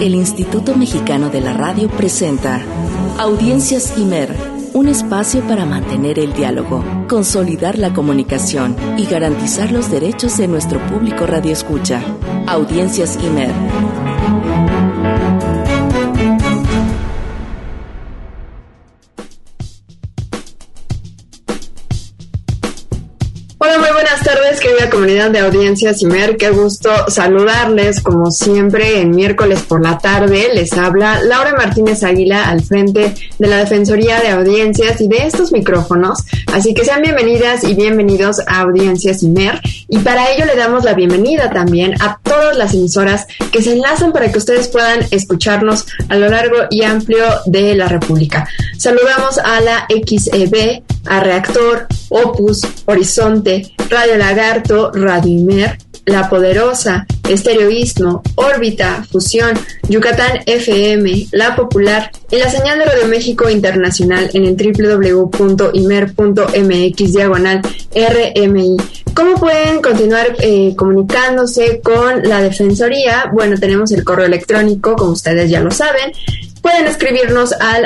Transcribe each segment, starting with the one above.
El Instituto Mexicano de la Radio presenta Audiencias IMER, un espacio para mantener el diálogo, consolidar la comunicación y garantizar los derechos de nuestro público radioescucha. Audiencias IMER. Hola, muy buenas tardes, querida comunidad de Audiencias IMER. Qué gusto saludarles, como siempre, en miércoles por la tarde. Les habla Laura Martínez Águila al frente de la Defensoría de Audiencias y de estos micrófonos. Así que sean bienvenidas y bienvenidos a Audiencias IMER. Y para ello le damos la bienvenida también a todas las emisoras que se enlazan para que ustedes puedan escucharnos a lo largo y amplio de la República. Saludamos a la XEB, a Reactor, Opus, Horizonte, Radio Lagarto, Radio IMER, La Poderosa, Estéreo Istmo, Órbita, Fusión, Yucatán FM, La Popular y la señal de Radio México Internacional en el www.imer.mx/RMI. ¿Cómo pueden continuar comunicándose con la Defensoría? Bueno, tenemos el correo electrónico, como ustedes ya lo saben. Pueden escribirnos al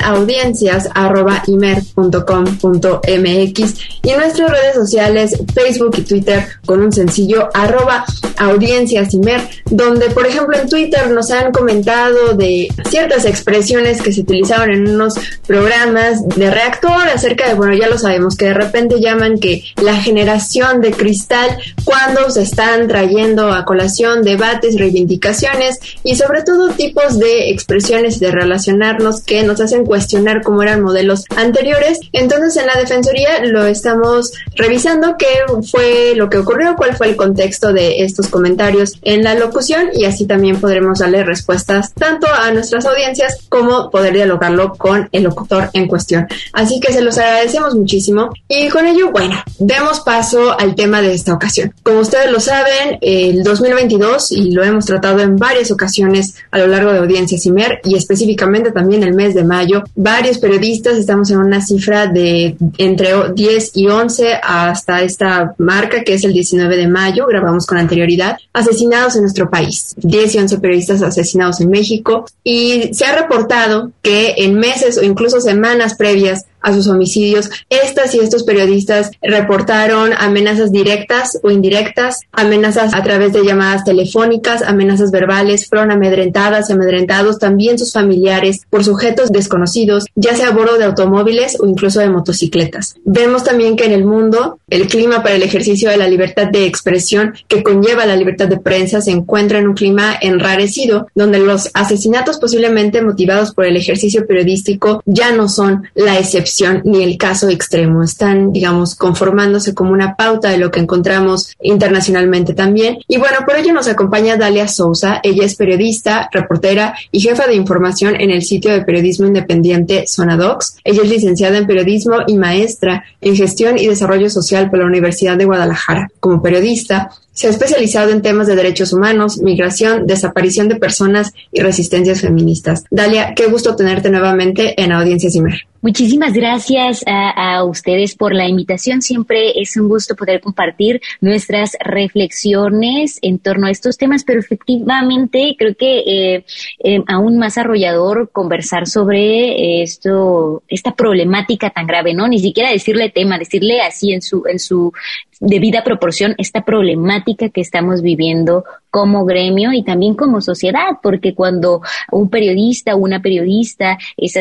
audiencias@imer.com.mx y en nuestras redes sociales, Facebook y Twitter, con un sencillo @audienciasimer, donde, por ejemplo, en Twitter nos han comentado de ciertas expresiones que se utilizaban en unos programas de Reactor acerca de, bueno, ya lo sabemos, que de repente llaman que la generación de cristal, cuando se están trayendo a colación debates, reivindicaciones y sobre todo tipos de expresiones de relacionarnos que nos hacen cuestionar cómo eran modelos anteriores. Entonces, en la Defensoría lo estamos revisando, qué fue lo que ocurrió, cuál fue el contexto de estos comentarios en la locución, y así también podremos darle respuestas tanto a nuestras audiencias como poder dialogarlo con el locutor en cuestión. Así que se los agradecemos muchísimo y con ello, bueno, demos paso al tema de esta ocasión. Como ustedes lo saben, el 2022, y lo hemos tratado en varias ocasiones a lo largo de Audiencias IMER y específicamente también el mes de mayo, varios periodistas, estamos en una cifra de entre 10 y 11 hasta esta marca que es el 19 de mayo, grabamos con anterioridad, asesinados en nuestro país. 10 y 11 periodistas asesinados en México, y se ha reportado que en meses o incluso semanas previas a sus homicidios, estas y estos periodistas reportaron amenazas directas o indirectas, amenazas a través de llamadas telefónicas, amenazas verbales, fueron amedrentadas y amedrentados también sus familiares por sujetos desconocidos, ya sea a bordo de automóviles o incluso de motocicletas. Vemos también que en el mundo el clima para el ejercicio de la libertad de expresión que conlleva la libertad de prensa se encuentra en un clima enrarecido, donde los asesinatos posiblemente motivados por el ejercicio periodístico ya no son la excepción ni el caso extremo, están, digamos, conformándose como una pauta de lo que encontramos internacionalmente también. Y bueno, por ello nos acompaña Dalia Souza. Ella es periodista, reportera y jefa de información en el sitio de periodismo independiente Zonadocs. Ella es licenciada en periodismo y maestra en gestión y desarrollo social por la Universidad de Guadalajara. Como periodista, se ha especializado en temas de derechos humanos, migración, desaparición de personas y resistencias feministas. Dalia, qué gusto tenerte nuevamente en Audiencias IMER. Muchísimas gracias a ustedes por la invitación. Siempre es un gusto poder compartir nuestras reflexiones en torno a estos temas, pero efectivamente creo que aún más arrollador conversar sobre esta problemática tan grave, ¿no? Ni siquiera decirle tema, decirle así en su debida proporción esta problemática que estamos viviendo como gremio y también como sociedad, porque cuando un periodista o una periodista es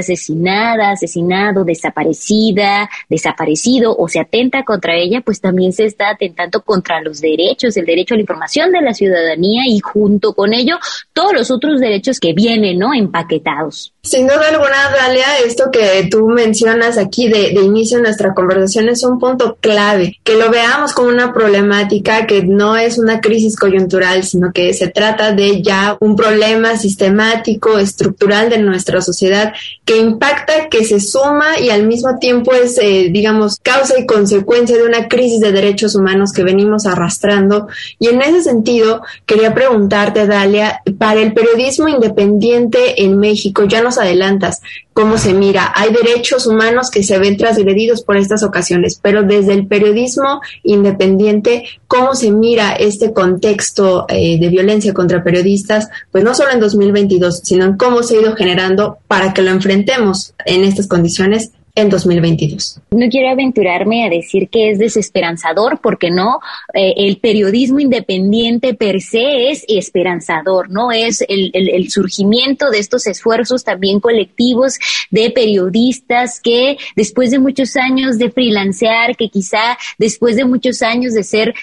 asesinado, desaparecida, desaparecido o se atenta contra ella, pues también se está atentando contra los derechos, el derecho a la información de la ciudadanía y junto con ello todos los otros derechos que vienen, ¿no?, empaquetados. Sin duda alguna, Dalia, esto que tú mencionas aquí de inicio en nuestra conversación es un punto clave, que lo veamos como una problemática que no es una crisis coyuntural, sino que se trata de ya un problema sistemático, estructural de nuestra sociedad que impacta, que se suma y al mismo tiempo es, digamos, causa y consecuencia de una crisis de derechos humanos que venimos arrastrando. Y en ese sentido, quería preguntarte, Dalia, para el periodismo independiente en México, ya nos adelantas, cómo se mira. Hay derechos humanos que se ven transgredidos por estas ocasiones, pero desde el periodismo independiente, cómo se mira este contexto de violencia contra periodistas, pues no solo en 2022, sino en cómo se ha ido generando para que lo enfrentemos en estas condiciones en 2022. No quiero aventurarme a decir que es desesperanzador, porque no, el periodismo independiente per se es esperanzador, ¿no? Es el surgimiento de estos esfuerzos también colectivos de periodistas que después de muchos años de freelancear, que quizá después de muchos años de ser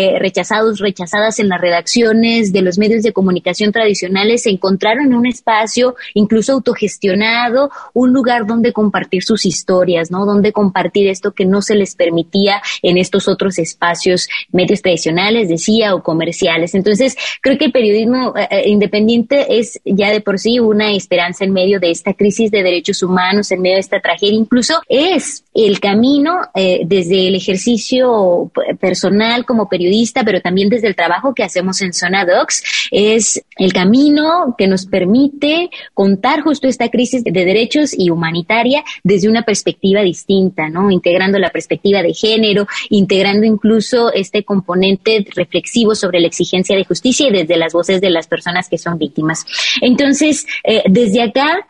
rechazadas en las redacciones de los medios de comunicación tradicionales, se encontraron en un espacio incluso autogestionado, un lugar donde compartir sus historias, ¿no? Donde compartir esto que no se les permitía en estos otros espacios, medios tradicionales, decía, o comerciales. Entonces, creo que el periodismo independiente es ya de por sí una esperanza en medio de esta crisis de derechos humanos, en medio de esta tragedia. Incluso es el camino desde el ejercicio personal como periodista, pero también desde el trabajo que hacemos en Zona Docs, es el camino que nos permite contar justo esta crisis de derechos y humanitaria desde una perspectiva distinta, ¿no? Integrando la perspectiva de género, integrando incluso este componente reflexivo sobre la exigencia de justicia y desde las voces de las personas que son víctimas. Entonces, desde acá,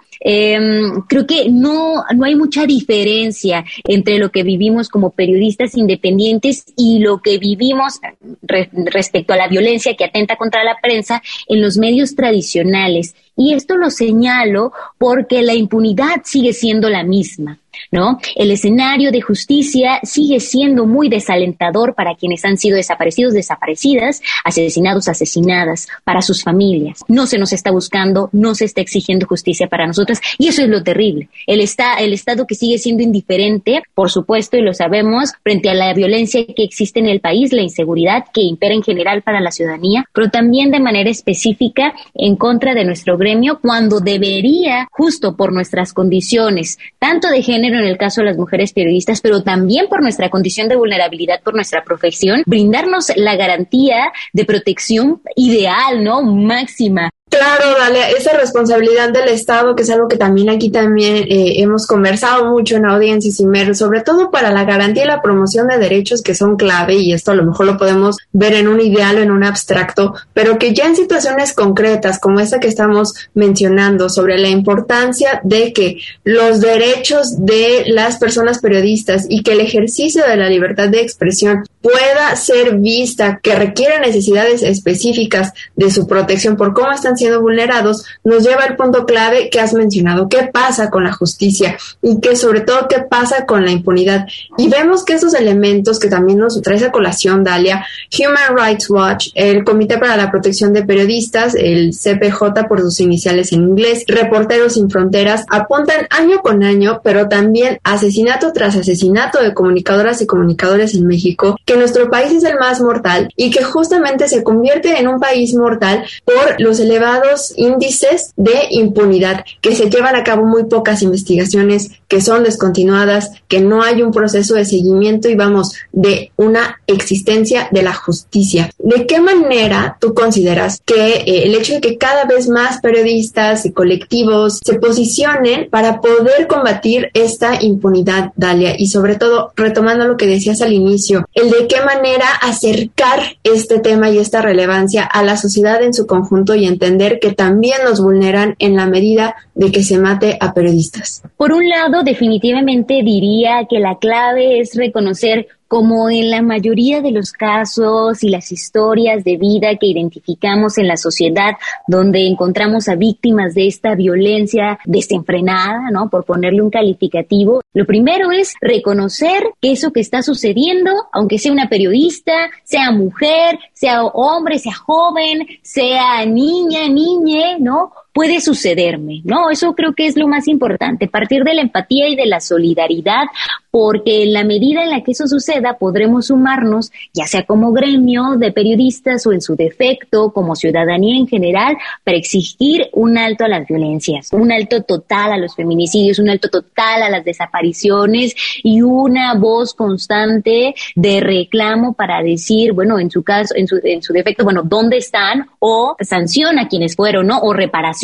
creo que no hay mucha diferencia entre lo que vivimos como periodistas independientes y lo que vivimos respecto a la violencia que atenta contra la prensa en los medios tradicionales. Y esto lo señalo porque la impunidad sigue siendo la misma, ¿no? El escenario de justicia sigue siendo muy desalentador para quienes han sido desaparecidos, desaparecidas, asesinados, asesinadas, para sus familias. No se nos está buscando, no se está exigiendo justicia para nosotras, y eso es lo terrible. El Estado que sigue siendo indiferente, por supuesto, y lo sabemos, frente a la violencia que existe en el país, la inseguridad que impera en general para la ciudadanía, pero también de manera específica en contra de nuestro gremio, cuando debería, justo por nuestras condiciones, tanto de género en el caso de las mujeres periodistas, pero también por nuestra condición de vulnerabilidad por nuestra profesión, brindarnos la garantía de protección ideal, ¿no? Máxima. Claro, Dalia, esa responsabilidad del Estado, que es algo que también aquí hemos conversado mucho en Audiencias Imer, sobre todo para la garantía y la promoción de derechos que son clave, y esto a lo mejor lo podemos ver en un ideal o en un abstracto, pero que ya en situaciones concretas como esta que estamos mencionando, sobre la importancia de que los derechos de las personas periodistas y que el ejercicio de la libertad de expresión pueda ser vista, que requiere necesidades específicas de su protección por cómo están siendo vulnerados, nos lleva al punto clave que has mencionado: qué pasa con la justicia y que sobre todo qué pasa con la impunidad. Y vemos que esos elementos que también nos trae a colación, Dalia, Human Rights Watch, el Comité para la Protección de Periodistas, el CPJ por sus iniciales en inglés, Reporteros Sin Fronteras, apuntan año con año, pero también asesinato tras asesinato de comunicadoras y comunicadores en México, que nuestro país es el más mortal y que justamente se convierte en un país mortal por los elevados índices de impunidad, que se llevan a cabo muy pocas investigaciones, que son descontinuadas, que no hay un proceso de seguimiento y vamos, de una existencia de la justicia. ¿De qué manera tú consideras que el hecho de que cada vez más periodistas y colectivos se posicionen para poder combatir esta impunidad, Dalia? Y sobre todo, retomando lo que decías al inicio, el de qué manera acercar este tema y esta relevancia a la sociedad en su conjunto y entender que también nos vulneran en la medida de que se mate a periodistas. Por un lado, definitivamente diría que la clave es reconocer, como en la mayoría de los casos y las historias de vida que identificamos en la sociedad, donde encontramos a víctimas de esta violencia desenfrenada, ¿no? Por ponerle un calificativo, lo primero es reconocer que eso que está sucediendo, aunque sea una periodista, sea mujer, sea hombre, sea joven, sea niña, niñe, ¿no? Puede sucederme, ¿no? Eso creo que es lo más importante, partir de la empatía y de la solidaridad, porque en la medida en la que eso suceda podremos sumarnos, ya sea como gremio de periodistas o en su defecto, como ciudadanía en general, para exigir un alto a las violencias, un alto total a los feminicidios, un alto total a las desapariciones y una voz constante de reclamo para decir, bueno, en su caso, en su defecto, bueno, ¿dónde están? O sanciona a quienes fueron, ¿no? O reparación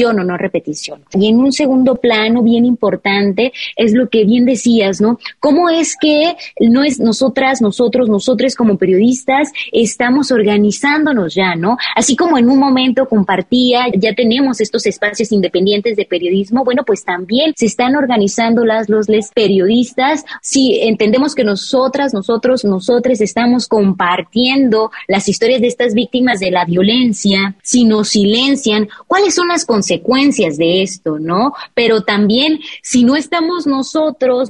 repetición o no repetición. Y en un segundo plano, bien importante, es lo que bien decías, ¿no? ¿Cómo es que no es nosotros como periodistas estamos organizándonos ya, ¿no? Así como en un momento compartía, ya tenemos estos espacios independientes de periodismo, bueno, pues también se están organizando los periodistas. Si entendemos que nosotros estamos compartiendo las historias de estas víctimas de la violencia, si nos silencian, ¿cuáles son las consecuencias de esto, no? Pero también, si no estamos nosotros,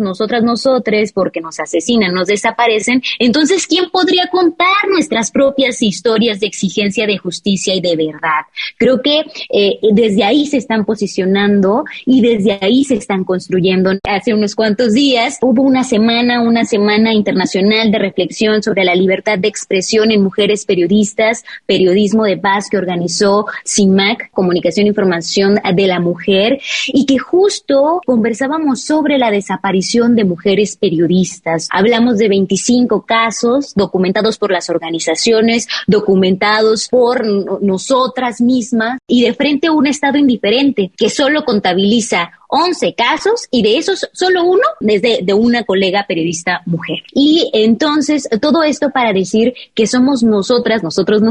porque nos asesinan, nos desaparecen, entonces, ¿quién podría contar nuestras propias historias de exigencia de justicia y de verdad? Creo que desde ahí se están posicionando y desde ahí se están construyendo. Hace unos cuantos días hubo una semana internacional de reflexión sobre la libertad de expresión en mujeres periodistas, periodismo de paz, que organizó CIMAC, Comunicación e Información de la Mujer, y que justo conversábamos sobre la desaparición de mujeres periodistas. Hablamos de 25 casos documentados por las organizaciones, documentados por nosotras mismas, y de frente a un Estado indiferente que solo contabiliza 11 casos, y de esos solo uno desde de una colega periodista mujer. Y entonces todo esto para decir que somos nosotros,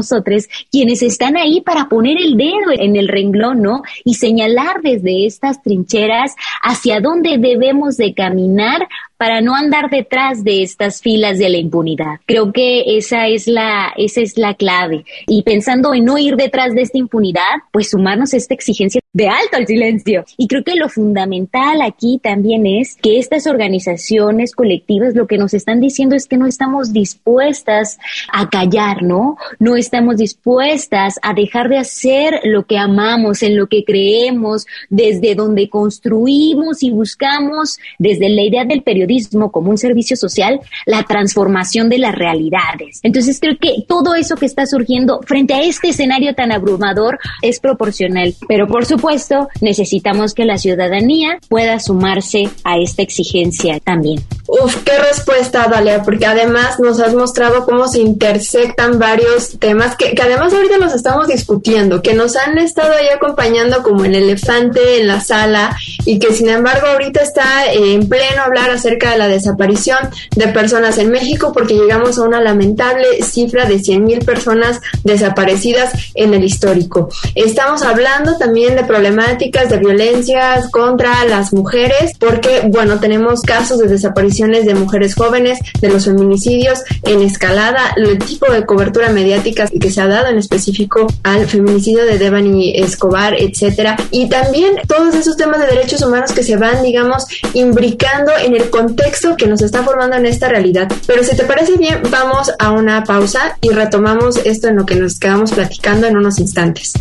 quienes están ahí para poner el dedo en el renglón, ¿no? Y señalar desde estas trincheras hacia dónde debemos de caminar para no andar detrás de estas filas de la impunidad. Creo que esa es la clave. Y pensando en no ir detrás de esta impunidad, pues sumarnos a esta exigencia de alto al silencio. Y creo que lo fundamental aquí también es que estas organizaciones colectivas lo que nos están diciendo es que no estamos dispuestas a callar, ¿no? No estamos dispuestas a dejar de hacer lo que amamos, en lo que creemos, desde donde construimos y buscamos, desde la idea del periodismo como un servicio social, la transformación de las realidades. Entonces creo que todo eso que está surgiendo frente a este escenario tan abrumador es proporcional, pero por supuesto necesitamos que la ciudadanía pueda sumarse a esta exigencia también. Qué respuesta, Dalia, porque además nos has mostrado cómo se intersectan varios temas que además ahorita los estamos discutiendo, que nos han estado ahí acompañando como el elefante en la sala, y que sin embargo ahorita está en pleno hablar acerca de la desaparición de personas en México, porque llegamos a una lamentable cifra de 100,000 personas desaparecidas en el histórico. Estamos hablando también de problemáticas de violencias contra las mujeres, porque bueno, tenemos casos de desapariciones de mujeres jóvenes, de los feminicidios en escalada, el tipo de cobertura mediática que se ha dado en específico al feminicidio de Devani Escobar, etcétera, y también todos esos temas de derechos humanos que se van, digamos, imbricando en el contexto que nos está formando en esta realidad. Pero si te parece bien, vamos a una pausa y retomamos esto en lo que nos quedamos platicando en unos instantes.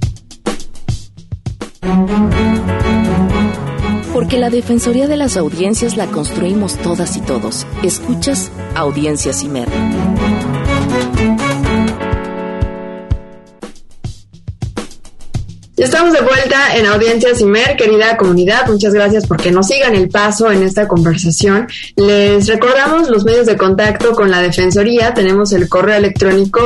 Porque la Defensoría de las Audiencias la construimos todas y todos. Escuchas Audiencias Imer. Ya estamos de vuelta en Audiencias Imer, querida comunidad. Muchas gracias porque nos sigan el paso en esta conversación. Les recordamos los medios de contacto con la Defensoría. Tenemos el correo electrónico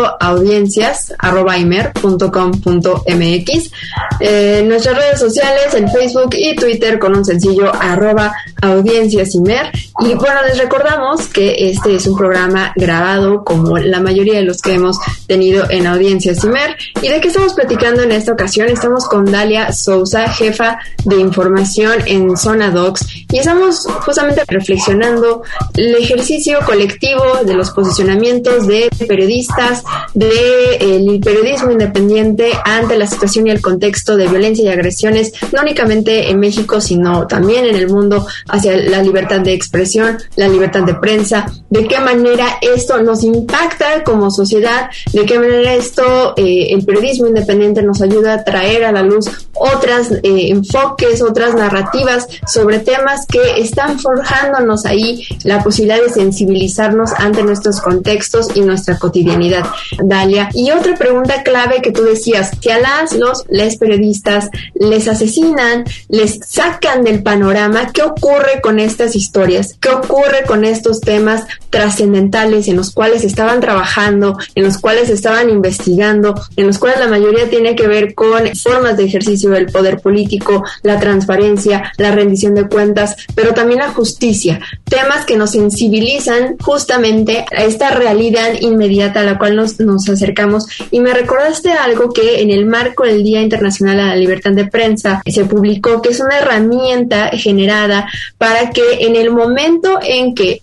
audiencias@imer.com.mx, nuestras redes sociales en Facebook y Twitter con un sencillo @audienciasimer. Y bueno, les recordamos que este es un programa grabado como la mayoría de los que hemos tenido en Audiencias Imer. ¿Y de qué estamos platicando en esta ocasión? Estamos con Dalia Sousa, jefa de información en Zona Docs, y estamos justamente reflexionando el ejercicio colectivo de los posicionamientos de periodistas, del periodismo independiente ante la situación y el contexto de violencia y agresiones, no únicamente en México, sino también en el mundo, hacia la libertad de expresión, la libertad de prensa, de qué manera esto nos impacta como sociedad, de qué manera esto, el periodismo independiente nos ayuda a traer a la luz otras enfoques, otras narrativas sobre temas que están forjándonos ahí la posibilidad de sensibilizarnos ante nuestros contextos y nuestra cotidianidad, Dalia. Y otra pregunta clave que tú decías, que a les periodistas periodistas, les asesinan, les sacan del panorama. ¿Qué ocurre con estas historias? ¿Qué ocurre con estos temas trascendentales en los cuales estaban trabajando, en los cuales estaban investigando, en los cuales la mayoría tiene que ver con formas de ejercicio del poder político, la transparencia, la rendición de cuentas, pero también la justicia? Temas que nos sensibilizan justamente a esta realidad inmediata a la cual nos acercamos. Y me recordaste algo que en el marco del Día Internacional a la Libertad de Prensa se publicó, que es una herramienta generada para que en el momento en que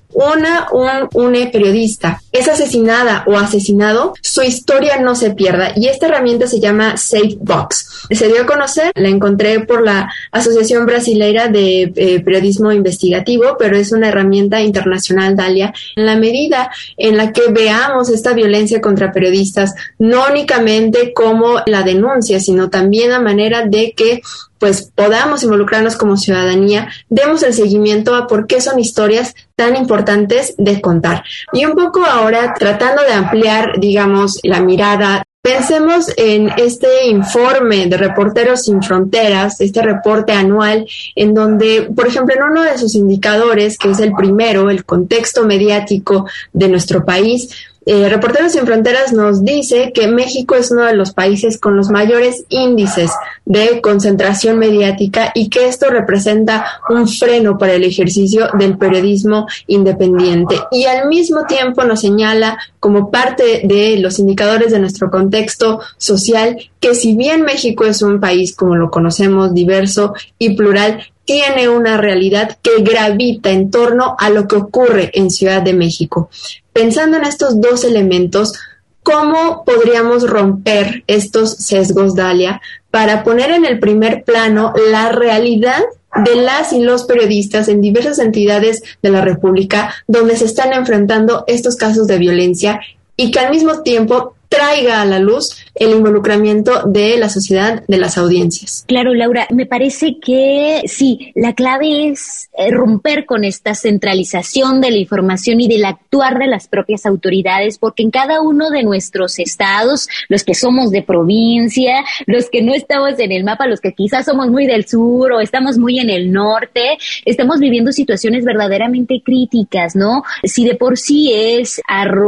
un periodista es asesinada o asesinado, su historia no se pierda. Y esta herramienta se llama SafeBox. Se dio a conocer, la encontré por la Asociación Brasileira de Periodismo Investigativo, pero es una herramienta internacional, Dalia, en la medida en la que veamos esta violencia contra periodistas, no únicamente como la denuncia, sino también a manera de que pues podamos involucrarnos como ciudadanía, demos el seguimiento a por qué son historias tan importantes de contar. Y un poco ahora, tratando de ampliar, digamos, la mirada, pensemos en este informe de Reporteros Sin Fronteras, este reporte anual, en donde, por ejemplo, en uno de sus indicadores, que es el primero, el contexto mediático de nuestro país, Reporteros Sin Fronteras nos dice que México es uno de los países con los mayores índices de concentración mediática y que esto representa un freno para el ejercicio del periodismo independiente. Y al mismo tiempo nos señala, como parte de los indicadores de nuestro contexto social, que si bien México es un país, como lo conocemos, diverso y plural, tiene una realidad que gravita en torno a lo que ocurre en Ciudad de México. Pensando en estos dos elementos, ¿cómo podríamos romper estos sesgos, Dalia, para poner en el primer plano la realidad de las y los periodistas en diversas entidades de la República donde se están enfrentando estos casos de violencia y que al mismo tiempo traiga a la luz el involucramiento de la sociedad, de las audiencias? Claro, Laura, me parece que sí, la clave es romper con esta centralización de la información y del actuar de las propias autoridades, porque en cada uno de nuestros estados, los que somos de provincia, los que no estamos en el mapa, los que quizás somos muy del sur o estamos muy en el norte, estamos viviendo situaciones verdaderamente críticas, ¿no? Si de por sí es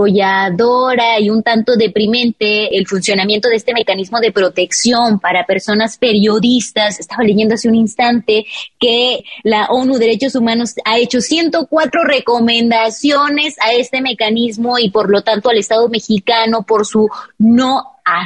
arrolladora y un tanto deprimente el funcionamiento de este mecanismo de protección para personas periodistas. Estaba leyendo hace un instante que la ONU Derechos Humanos ha hecho 104 recomendaciones a este mecanismo y por lo tanto al Estado mexicano por su no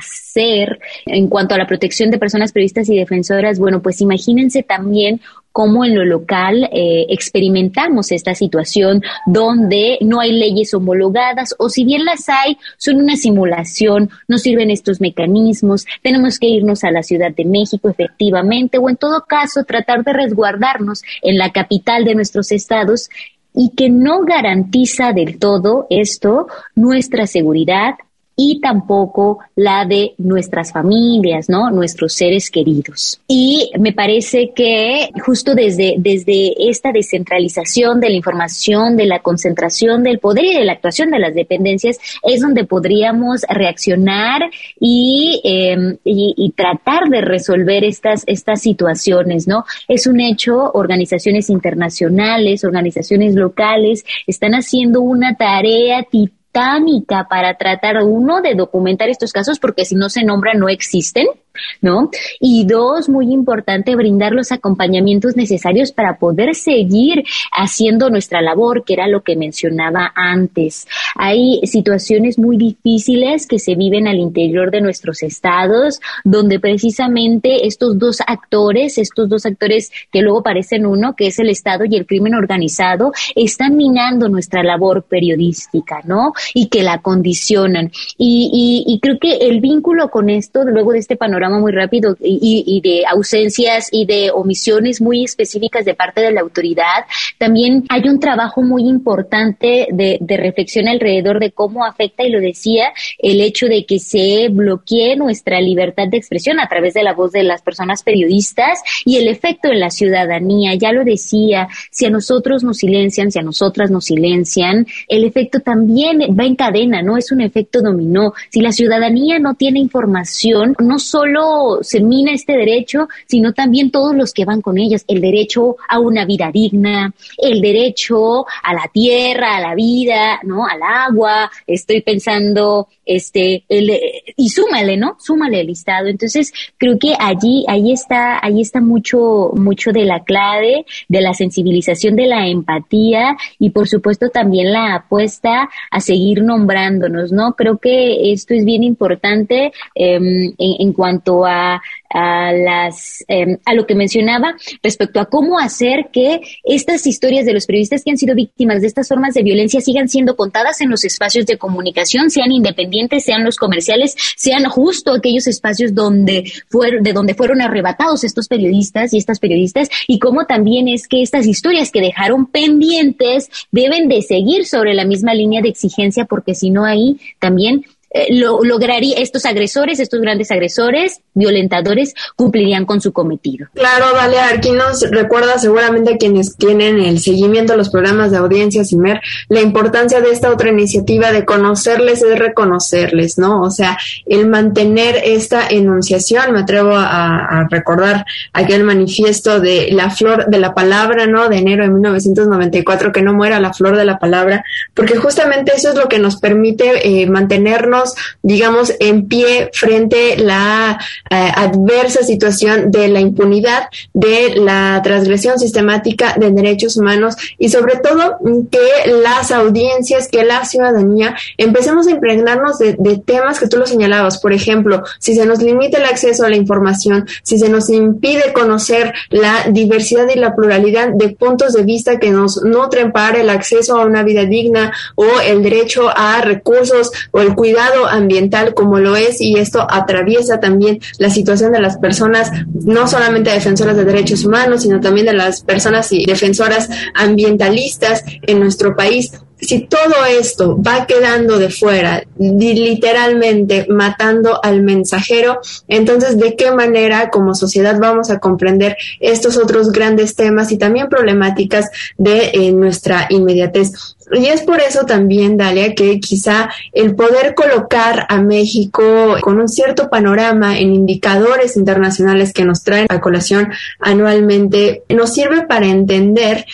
hacer en cuanto a la protección de personas periodistas y defensoras. Bueno, pues imagínense también cómo en lo local experimentamos esta situación donde no hay leyes homologadas o si bien las hay, son una simulación, no sirven estos mecanismos, tenemos que irnos a la Ciudad de México efectivamente o en todo caso tratar de resguardarnos en la capital de nuestros estados y que no garantiza del todo esto nuestra seguridad y tampoco la de nuestras familias, ¿no? Nuestros seres queridos. Y me parece que justo desde esta descentralización de la información, de la concentración del poder y de la actuación de las dependencias es donde podríamos reaccionar y tratar de resolver estas situaciones, ¿no? Es un hecho, organizaciones internacionales, organizaciones locales están haciendo una tarea titánica para tratar, uno, de documentar estos casos, porque si no se nombran no existen, ¿no? Y dos, muy importante, brindar los acompañamientos necesarios para poder seguir haciendo nuestra labor, que era lo que mencionaba antes. Hay situaciones muy difíciles que se viven al interior de nuestros estados, donde precisamente estos dos actores que luego parecen uno, que es el Estado y el crimen organizado, están minando nuestra labor periodística, ¿no? Y que la condicionan. Y creo que el vínculo con esto, luego de este panorama muy rápido y de ausencias y de omisiones muy específicas de parte de la autoridad, también hay un trabajo muy importante de reflexión alrededor de cómo afecta, y lo decía, el hecho de que se bloquee nuestra libertad de expresión a través de la voz de las personas periodistas y el efecto en la ciudadanía. Ya lo decía, si a nosotros nos silencian, si a nosotras nos silencian, el efecto también va en cadena, ¿no? Es un efecto dominó. Si la ciudadanía no tiene información, no solo solo se mina este derecho, sino también todos los que van con ellas, el derecho a una vida digna, el derecho a la tierra, a la vida, ¿no? Al agua, estoy pensando, y súmale, ¿no? Súmale el listado. Entonces, creo que ahí está mucho de la clave, de la sensibilización, de la empatía y por supuesto también la apuesta a seguir nombrándonos, ¿no? Creo que esto es bien importante en cuanto a lo que mencionaba respecto a cómo hacer que estas historias de los periodistas que han sido víctimas de estas formas de violencia sigan siendo contadas en los espacios de comunicación, sean independientes, sean los comerciales, sean justo aquellos espacios de donde fueron arrebatados estos periodistas y estas periodistas, y cómo también es que estas historias que dejaron pendientes deben de seguir sobre la misma línea de exigencia, porque si no ahí también lograría estos grandes agresores, violentadores, cumplirían con su cometido. Claro, Dalia, aquí nos recuerda seguramente a quienes tienen el seguimiento a los programas de Audiencias Imer, la importancia de esta otra iniciativa de conocerles es reconocerles, ¿no? O sea, el mantener esta enunciación, me atrevo a recordar aquel manifiesto de la flor de la palabra, ¿no? De enero de 1994, que no muera la flor de la palabra, porque justamente eso es lo que nos permite mantenernos, digamos, en pie frente a la adversa situación de la impunidad, de la transgresión sistemática de derechos humanos y sobre todo que las audiencias, que la ciudadanía empecemos a impregnarnos de temas que tú lo señalabas. Por ejemplo, si se nos limita el acceso a la información, si se nos impide conocer la diversidad y la pluralidad de puntos de vista que nos nutren para el acceso a una vida digna o el derecho a recursos o el cuidado ambiental como lo es, y esto atraviesa también la situación de las personas, no solamente defensoras de derechos humanos, sino también de las personas y defensoras ambientalistas en nuestro país. Si todo esto va quedando de fuera, literalmente matando al mensajero, entonces ¿de qué manera como sociedad vamos a comprender estos otros grandes temas y también problemáticas de nuestra inmediatez? Y es por eso también, Dalia, que quizá el poder colocar a México con un cierto panorama en indicadores internacionales que nos traen a colación anualmente nos sirve para entender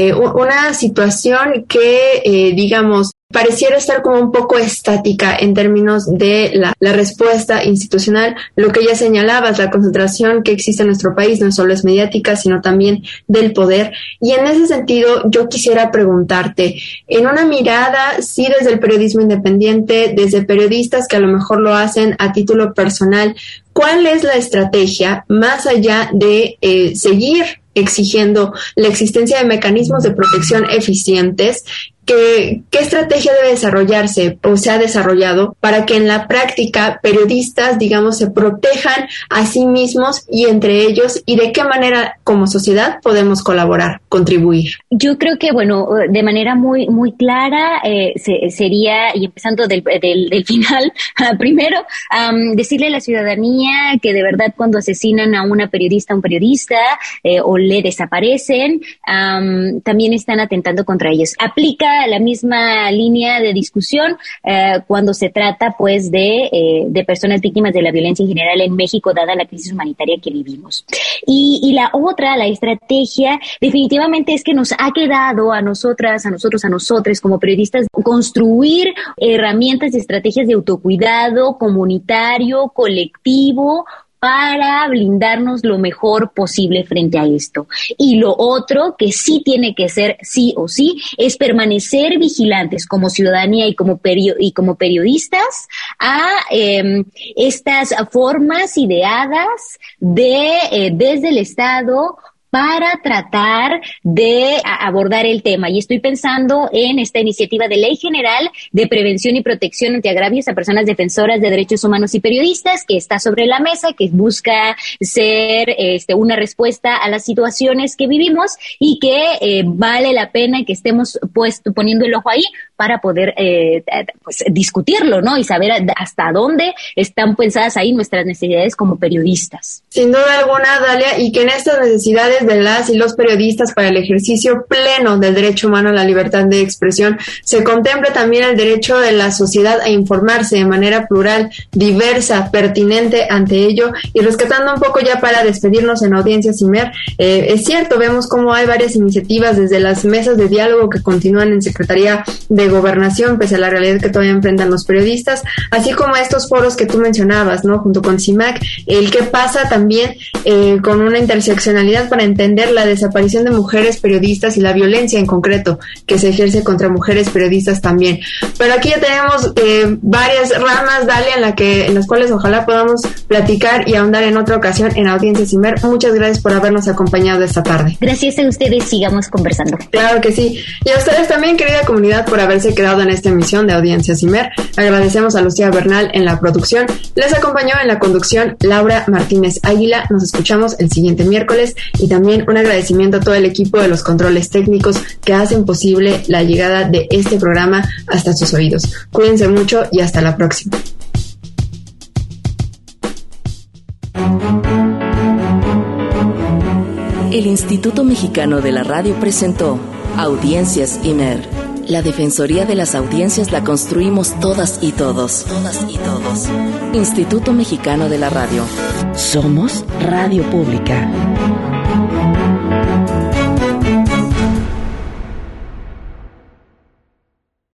una situación que, digamos, pareciera estar como un poco estática en términos de la respuesta institucional. Lo que ya señalabas, la concentración que existe en nuestro país no solo es mediática, sino también del poder. Y en ese sentido, yo quisiera preguntarte, en una mirada, sí, desde el periodismo independiente, desde periodistas que a lo mejor lo hacen a título personal, ¿cuál es la estrategia más allá de seguir exigiendo la existencia de mecanismos de protección eficientes? ¿Qué estrategia debe desarrollarse o se ha desarrollado para que en la práctica periodistas, digamos, se protejan a sí mismos y entre ellos, y de qué manera como sociedad podemos colaborar, contribuir? Yo creo que, bueno, de manera muy muy clara sería, y empezando del final, primero, decirle a la ciudadanía que de verdad cuando asesinan a una periodista, un periodista, o le desaparecen, también están atentando contra ellos. Aplica la misma línea de discusión cuando se trata pues de personas víctimas de la violencia en general en México, dada la crisis humanitaria que vivimos. Y la otra, la estrategia, definitivamente es que nos ha quedado a nosotros como periodistas construir herramientas y estrategias de autocuidado comunitario, colectivo, para blindarnos lo mejor posible frente a esto. Y lo otro que sí tiene que ser sí o sí es permanecer vigilantes como ciudadanía y como periodistas a estas formas ideadas desde el Estado para tratar de abordar el tema. Y estoy pensando en esta iniciativa de Ley General de Prevención y Protección ante Agravios a Personas Defensoras de Derechos Humanos y Periodistas, que está sobre la mesa, que busca ser una respuesta a las situaciones que vivimos y que vale la pena que estemos poniendo el ojo ahí para poder discutirlo, ¿no? Y saber hasta dónde están pensadas ahí nuestras necesidades como periodistas. Sin duda alguna, Dalia, y que en estas necesidades esenciales de las y los periodistas para el ejercicio pleno del derecho humano a la libertad de expresión, se contempla también el derecho de la sociedad a informarse de manera plural, diversa, pertinente ante ello. Y rescatando un poco ya para despedirnos en Audiencias IMER, es cierto, vemos cómo hay varias iniciativas desde las mesas de diálogo que continúan en Secretaría de Gobernación, pese a la realidad que todavía enfrentan los periodistas, así como estos foros que tú mencionabas, ¿no? Junto con CIMAC, el que pasa también con una interseccionalidad para entender la desaparición de mujeres periodistas y la violencia en concreto que se ejerce contra mujeres periodistas también. Pero aquí ya tenemos varias ramas, Dalia, en las cuales ojalá podamos platicar y ahondar en otra ocasión en Audiencias IMER. Muchas gracias por habernos acompañado esta tarde. Gracias a ustedes, sigamos conversando. Claro que sí. Y a ustedes también, querida comunidad, por haberse quedado en esta emisión de Audiencias IMER. Agradecemos a Lucía Bernal en la producción. Les acompañó en la conducción Laura Martínez Águila. Nos escuchamos el siguiente miércoles, y también un agradecimiento a todo el equipo de los controles técnicos que hacen posible la llegada de este programa hasta sus oídos. Cuídense mucho y hasta la próxima. El Instituto Mexicano de la Radio presentó Audiencias IMER. La Defensoría de las Audiencias la construimos todas y todos. Todas y todos. Instituto Mexicano de la Radio. Somos Radio Pública.